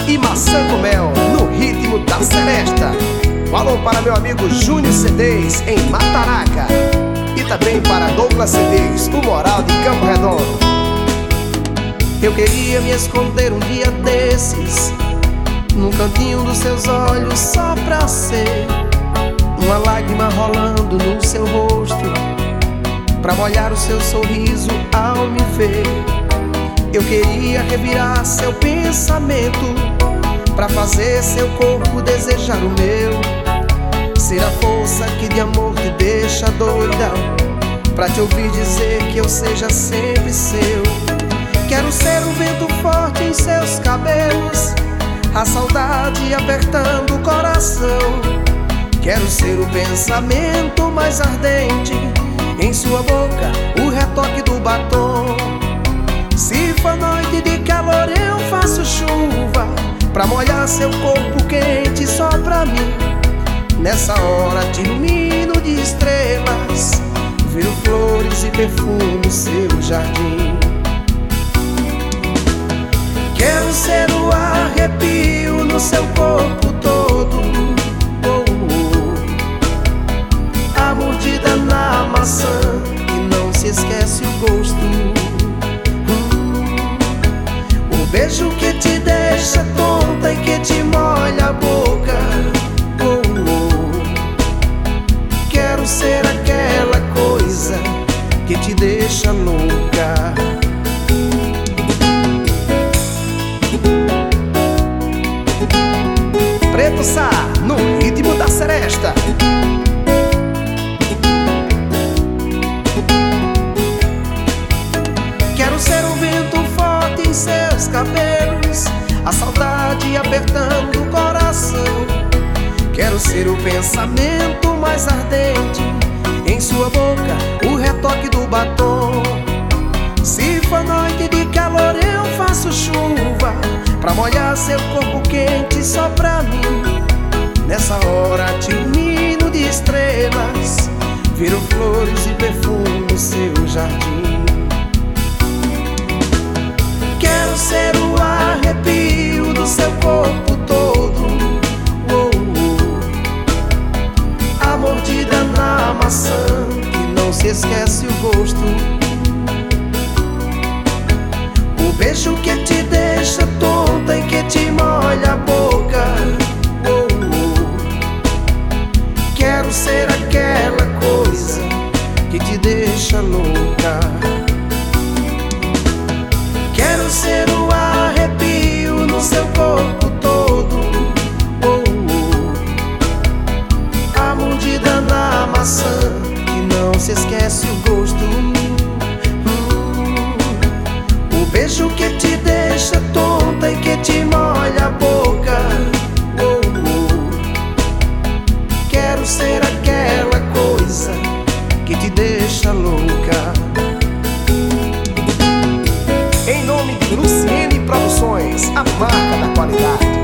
e maçã com mel no ritmo da seresta. Um alô para meu amigo Júnior CDs em Mataraca e também para Douglas CDs, o Moral de Campo Redondo. Eu queria me esconder um dia desses num cantinho dos seus olhos, só pra ser uma lágrima rolando no seu rosto, pra molhar o seu sorriso ao me ver. Eu queria revirar seu pensamento, pra fazer seu corpo desejar o meu, ser a força que de amor te deixa doida, pra te ouvir dizer que eu seja sempre seu. Quero ser o vento forte em seus cabelos, a saudade apertando o coração. Quero ser o pensamento mais ardente em sua boca, o retoque do batom. Se for noite de calor eu faço chuva, pra molhar seu corpo quente só pra mim. Nessa hora te ilumino de estrelas, viro flores e perfumo seu jardim. Quero ser o arrepio no seu corpo todo, a mordida na maçã que não se esquece o gosto, o beijo que te deixa tonta e que te molha a boca. Quero ser aquela coisa que te deixa louca. Preto Sá, no ritmo da seresta. Quero ser um vento forte em seus cabelos, a saudade apertando o coração. Quero ser o pensamento mais ardente em sua boca, o retoque do batom. Se for noite de calor eu faço chuva, pra molhar seu corpo quente só pra mim. Nessa hora te ilumino de estrelas, viro flores e perfumo seu jardim. Quero ser o arrepio do seu corpo todo, a mordida na maçã que não se esquece o gosto, o beijo que te deixa tonta e que te molha a boca. Quero ser aquela coisa que te deixa louca. Quero ser o arrepio no seu corpo todo, a mordida na maçã que não se esquece o gosto, o beijo que te deixa tonta e que te molha a boca. Quero ser aquela coisa que te deixa louca. Em nome de Luciene Produções, a marca da qualidade.